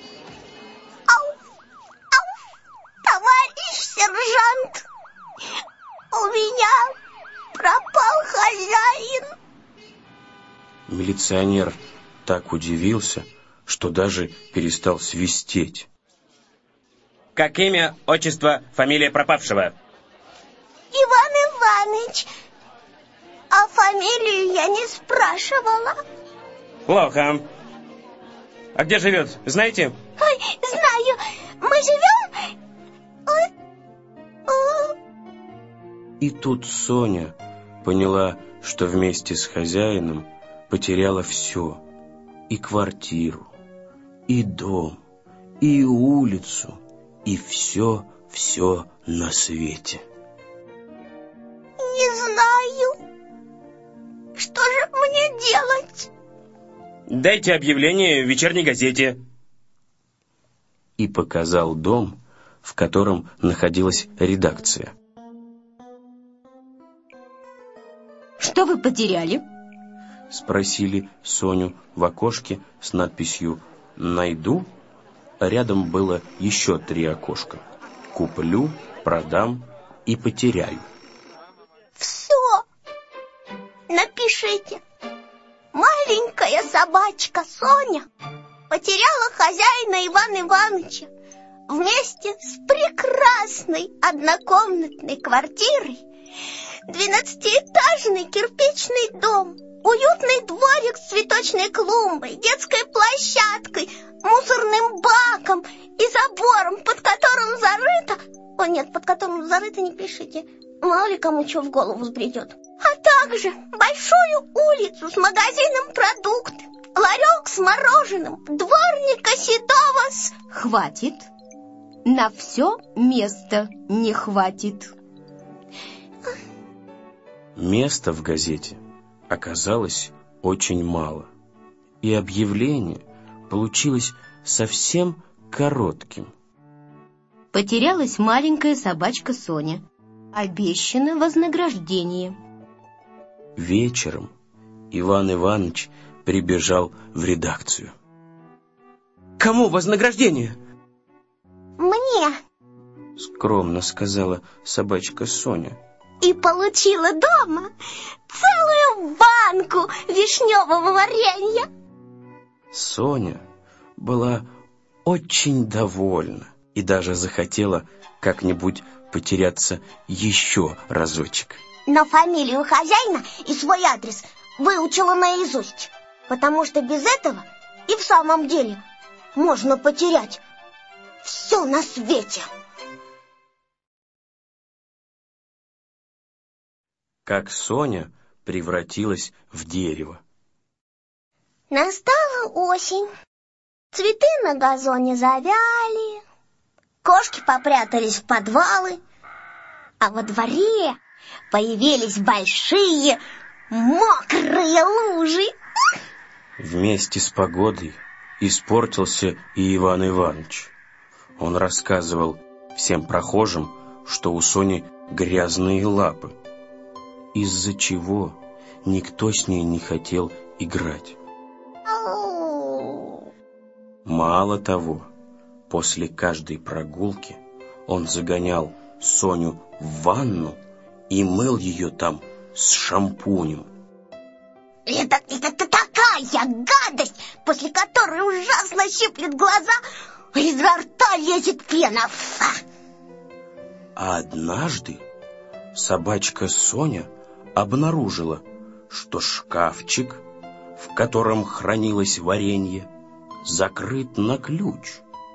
Товарищ сержант, у меня пропал хозяин. Милиционер так удивился, что даже перестал свистеть. Как имя, отчество, фамилия пропавшего? Иван Иваныч, а фамилию я не спрашивала. Плохо. А где живет, знаете? Ой, знаю, мы живем... И тут Соня поняла, что вместе с хозяином потеряла все: и квартиру, и дом, и улицу, и все на свете. Не знаю, что же мне делать? Дайте объявление в вечерней газете. И показал дом, в котором находилась редакция. Что вы потеряли? Спросили Соню в окошке с надписью «Найду». Рядом было еще 3 окошка: «Куплю», «Продам» и «Потеряю». Все. Напишите. Маленькая собачка Соня потеряла хозяина Ивана Ивановича вместе с прекрасной однокомнатной квартирой, 12-этажный кирпичный дом, уютный дворик с цветочной клумбой, детской площадкой, мусорным баком и забором, под которым зарыто... О нет, под которым зарыто не пишите, мало ли кому что в голову взбредет. А также большую улицу с магазином продуктов, ларек с мороженым, дворника седого с... Хватит. На все места не хватит. Места в газете оказалось очень мало, и объявление получилось совсем коротким. Потерялась маленькая собачка Соня. Обещано вознаграждение. Вечером Иван Иванович прибежал в редакцию. Кому вознаграждение? Мне. Скромно сказала собачка Соня. И получила дома целую банку вишневого варенья. Соня была очень довольна и даже захотела как-нибудь потеряться еще разочек. Но фамилию хозяина и свой адрес выучила наизусть, потому что без этого и в самом деле можно потерять все на свете. Как Соня превратилась в дерево. Настала осень. Цветы на газоне завяли, кошки попрятались в подвалы, а во дворе появились большие мокрые лужи. Вместе с погодой испортился и Иван Иванович. Он рассказывал всем прохожим, что у Сони грязные лапы, из-за чего никто с ней не хотел играть. Мало того, после каждой прогулки он загонял Соню в ванну и мыл ее там с шампунем. Это такая такая гадость, после которой ужасно щиплет глаза, а изо рта лезет пена. Фа! А однажды собачка Соня обнаружила, что шкафчик, в котором хранилось варенье, закрыт на ключ.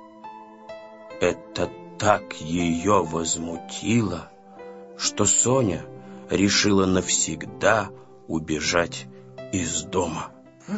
Это так ее возмутило, что Соня решила навсегда убежать из дома.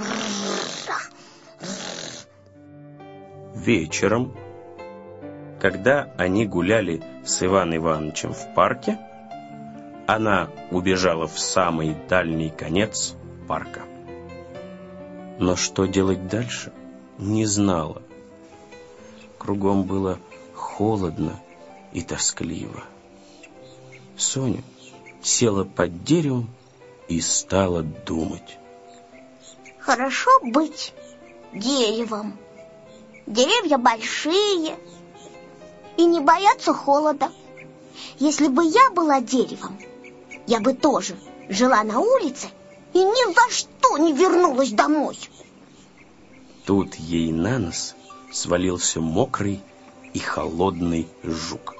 Вечером, когда они гуляли с Иваном Ивановичем в парке, она убежала в самый дальний конец парка. Но что делать дальше, не знала. Кругом было холодно и тоскливо. Соня села под деревом и стала думать. Хорошо быть деревом. Деревья большие и не боятся холода. Если бы я была деревом, я бы тоже жила на улице и ни за что не вернулась домой. Тут ей на нос свалился мокрый и холодный жук.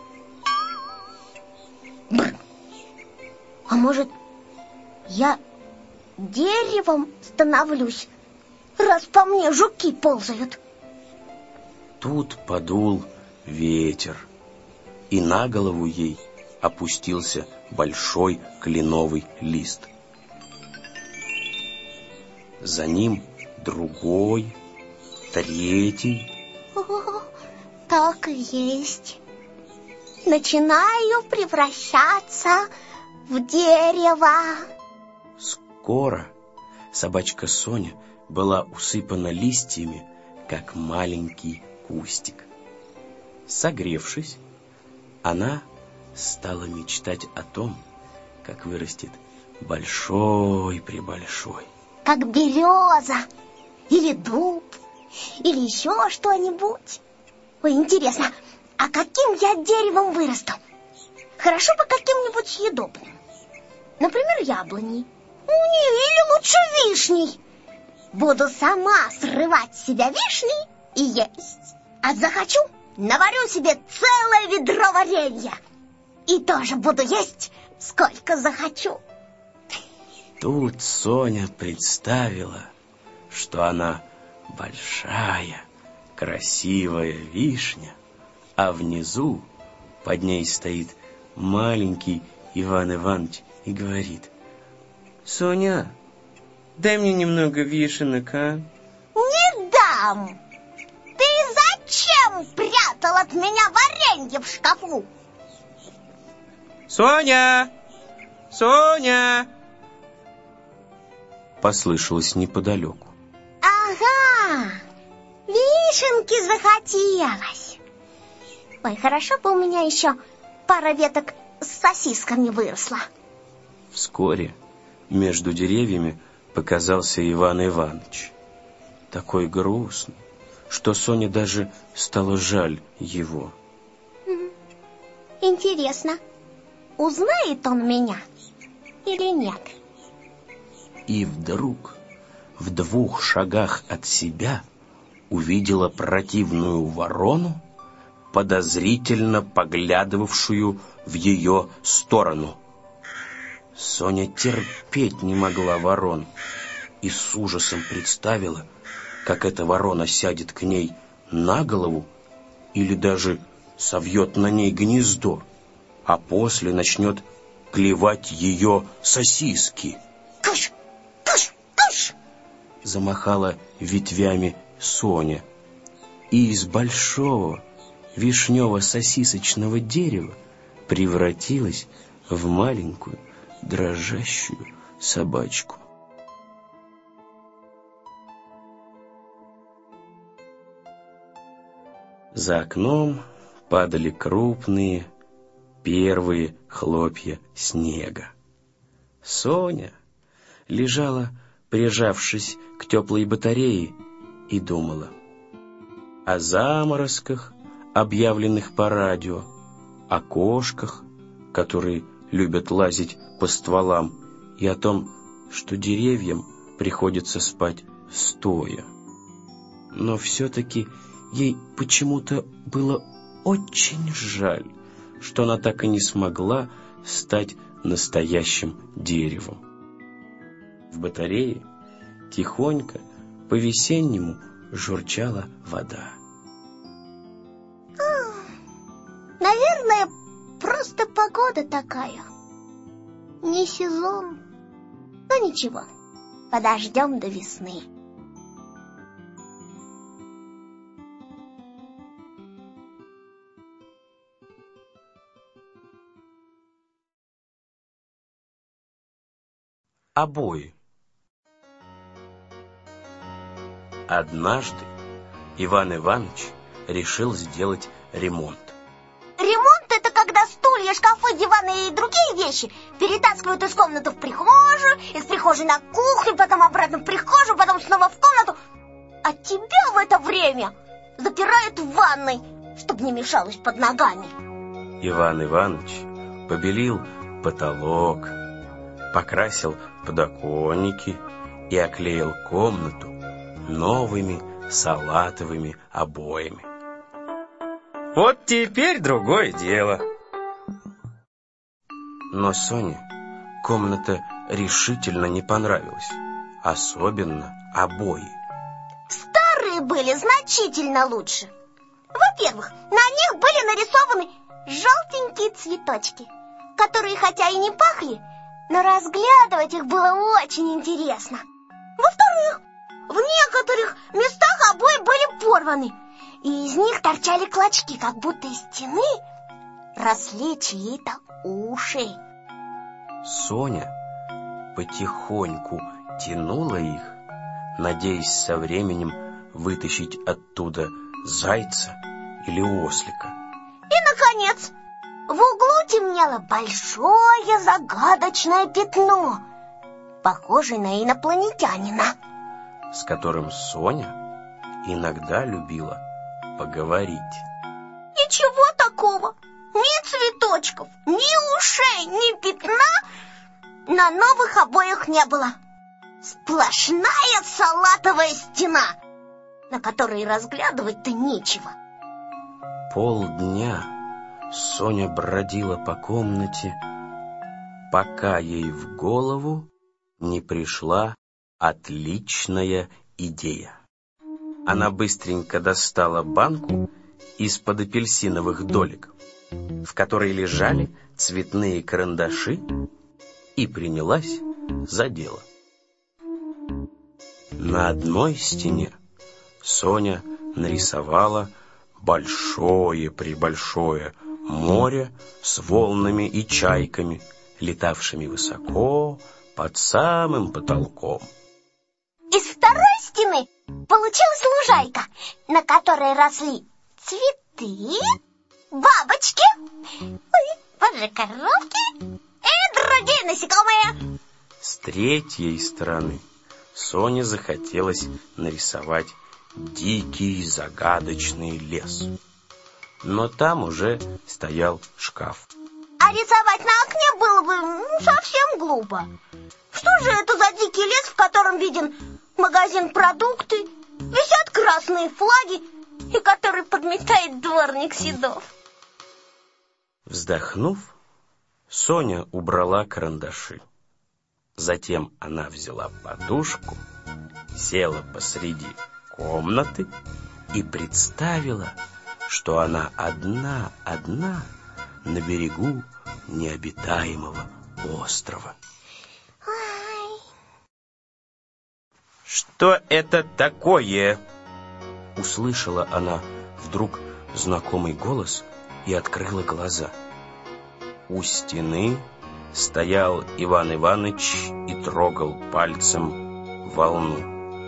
Бррр. А может, я деревом становлюсь, раз по мне жуки ползают? Тут подул ветер, и на голову ей опустился большой кленовый лист. За ним другой, третий. О, так и есть. Начинаю превращаться в дерево. Скоро собачка Соня была усыпана листьями, как маленький кустик. Согревшись, она стала мечтать о том, как вырастет большой-пребольшой. Как береза, или дуб, или еще что-нибудь. Ой, интересно, а каким я деревом вырасту? Хорошо бы каким-нибудь съедобным. Например, яблоней. Или лучше вишней. Буду сама срывать с себя вишни и есть. А захочу, наварю себе целое ведро варенья. И тоже буду есть, сколько захочу. Тут Соня представила, что она большая, красивая вишня, а внизу под ней стоит маленький Иван Иванович и говорит: «Соня, дай мне немного вишенок, а?» Не дам! Ты зачем прятал от меня варенье в шкафу? «Соня! Соня!» Послышалось неподалеку. Ага, вишенки захотелось. Ой, хорошо бы у меня еще пара веток с сосисками выросла. Вскоре между деревьями показался Иван Иванович. Такой грустный, что Соне даже стало жаль его. Интересно, узнает он меня или нет? И вдруг в 2 шагах от себя увидела противную ворону, подозрительно поглядывавшую в ее сторону. Соня терпеть не могла ворон и с ужасом представила, как эта ворона сядет к ней на голову или даже совьет на ней гнездо, а после начнет клевать ее сосиски. Кыш, кыш, кыш! Замахала ветвями Соня, и из большого вишнево-сосисочного дерева превратилась в маленькую дрожащую собачку. За окном падали крупные первые хлопья снега. Соня лежала, прижавшись к теплой батарее, и думала о заморозках, объявленных по радио, о кошках, которые любят лазить по стволам, и о том, что деревьям приходится спать стоя. Но все-таки ей почему-то было очень жаль, что она так и не смогла стать настоящим деревом. В батарее тихонько по-весеннему журчала вода. Наверное, просто погода такая. Не сезон. Но ничего, подождем до весны. Обои. Однажды Иван Иванович решил сделать ремонт. Ремонт — это когда стулья, шкафы, диваны и другие вещи перетаскивают из комнаты в прихожую, из прихожей на кухню, потом обратно в прихожую, потом снова в комнату. А тебя в это время запирают в ванной, чтобы не мешалось под ногами. Иван Иванович побелил потолок, покрасил подоконники и оклеил комнату новыми салатовыми обоями. Вот теперь другое дело. Но Соне комната решительно не понравилась, особенно обои. Старые были значительно лучше. Во-первых, на них были нарисованы желтенькие цветочки, которые хотя и не пахли, но разглядывать их было очень интересно. Во-вторых, в некоторых местах обои были порваны, и из них торчали клочки, как будто из стены росли чьи-то уши. Соня потихоньку тянула их, надеясь со временем вытащить оттуда зайца или ослика. И, наконец, в углу темнело большое загадочное пятно, похожее на инопланетянина, с которым Соня иногда любила поговорить. Ничего такого, ни цветочков, ни ушей, ни пятна на новых обоях не было. Сплошная салатовая стена, на которой разглядывать-то нечего. Полдня Соня бродила по комнате, пока ей в голову не пришла отличная идея. Она быстренько достала банку из-под апельсиновых долек, в которой лежали цветные карандаши, и принялась за дело. На одной стене Соня нарисовала большое-пребольшое море с волнами и чайками, летавшими высоко под самым потолком. Из второй стены получилась лужайка, на которой росли цветы, бабочки, коровки и другие насекомые. С третьей стороны Соне захотелось нарисовать дикий загадочный лес. Но там уже стоял шкаф. А рисовать на окне было бы совсем глупо. Что же это за дикий лес, в котором виден магазин продукты, висят красные флаги и который подметает дворник Седов? Вздохнув, Соня убрала карандаши. Затем она взяла подушку, села посреди комнаты и представила, что она одна на берегу необитаемого острова. «Что это такое?» Услышала она вдруг знакомый голос и открыла глаза. У стены стоял Иван Иванович и трогал пальцем волну.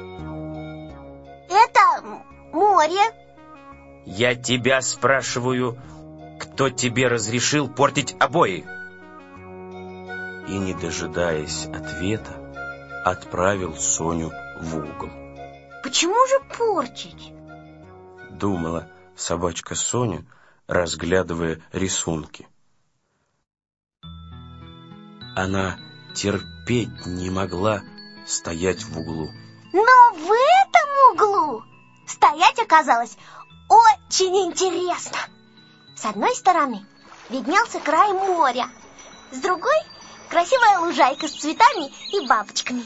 Это море. «Я тебя спрашиваю, кто тебе разрешил портить обои?» И, не дожидаясь ответа, отправил Соню в угол. Почему же портить? Думала собачка Соня, разглядывая рисунки. Она терпеть не могла стоять в углу. Но в этом углу стоять оказалось очень интересно. С одной стороны виднелся край моря, с другой — красивая лужайка с цветами и бабочками.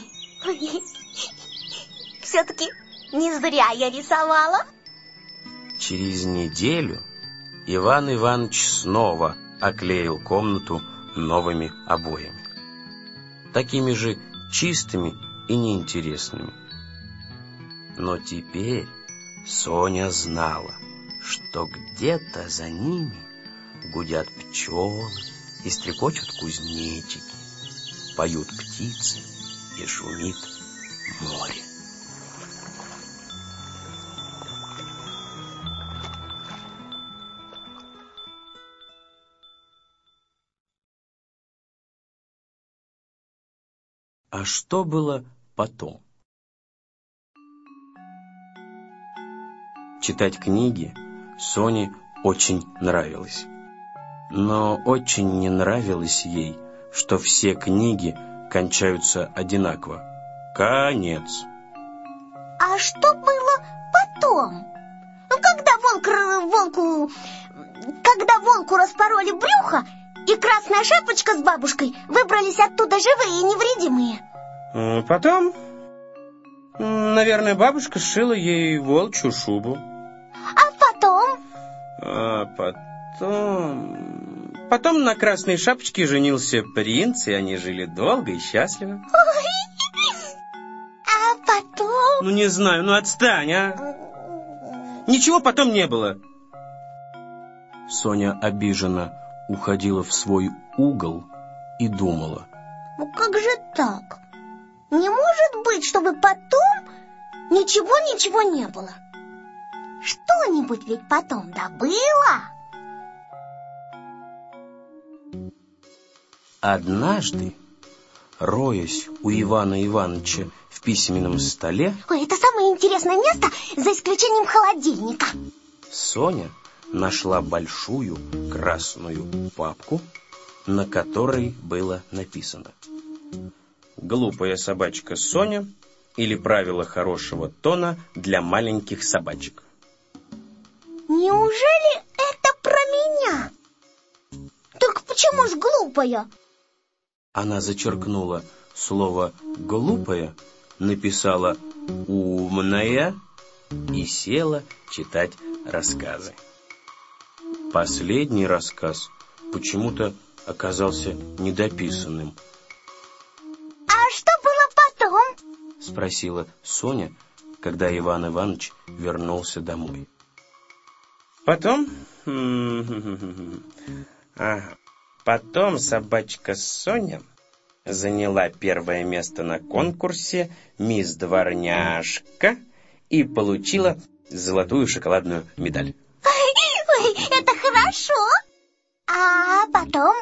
Все-таки не зря я рисовала. Через неделю Иван Иванович снова оклеил комнату новыми обоями, такими же чистыми и неинтересными. Но теперь Соня знала, что где-то за ними гудят пчелы и стрекочут кузнечики, поют птицы и шумит море. А что было потом? Читать книги Соне очень нравилось. Но очень не нравилось ей, что все книги кончаются одинаково. Конец. А что было потом? Ну, когда волку распороли брюхо, и Красная Шапочка с бабушкой выбрались оттуда живые и невредимые. Потом, наверное, бабушка сшила ей волчью шубу. А потом... Потом на Красной Шапочке женился принц, и они жили долго и счастливо. А потом... Ну, не знаю, отстань, а? Ничего потом не было. Соня обиженно уходила в свой угол и думала. Ну как же так? Не может быть, чтобы потом ничего не было. Что-нибудь ведь потом да было. Однажды, роясь у Ивана Ивановича в письменном столе... Ой, это самое интересное место, за исключением холодильника. Соня нашла большую красную папку, на которой было написано: «Глупая собачка Соня» или «Правила хорошего тона для маленьких собачек». Неужели это про меня? Так почему ж глупая? Она зачеркнула слово «глупая», написала «умная» и села читать рассказы. Последний рассказ почему-то оказался недописанным. А что было потом? Спросила Соня, когда Иван Иванович вернулся домой. Потом... Потом собачка Соня заняла первое место на конкурсе «Мисс Дворняжка» и получила золотую шоколадную медаль. Ой, это хорошо. А потом?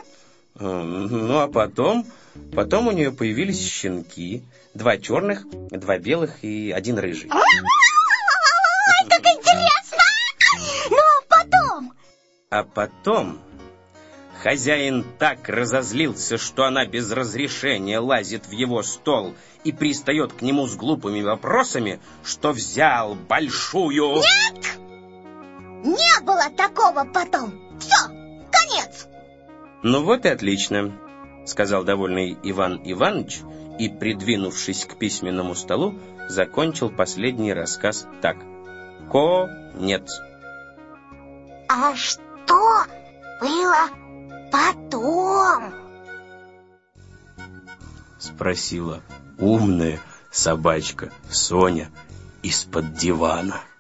Потом у нее появились щенки. 2 черных, 2 белых и 1 рыжий. Ой, как интересно! Ну, А потом хозяин так разозлился, что она без разрешения лазит в его стол и пристает к нему с глупыми вопросами, что взял большую... Нет! Не было такого потом. Все, конец. Ну вот и отлично, сказал довольный Иван Иванович и, придвинувшись к письменному столу, закончил последний рассказ так: конец. А что было потом? Спросила умная собачка Соня из-под дивана.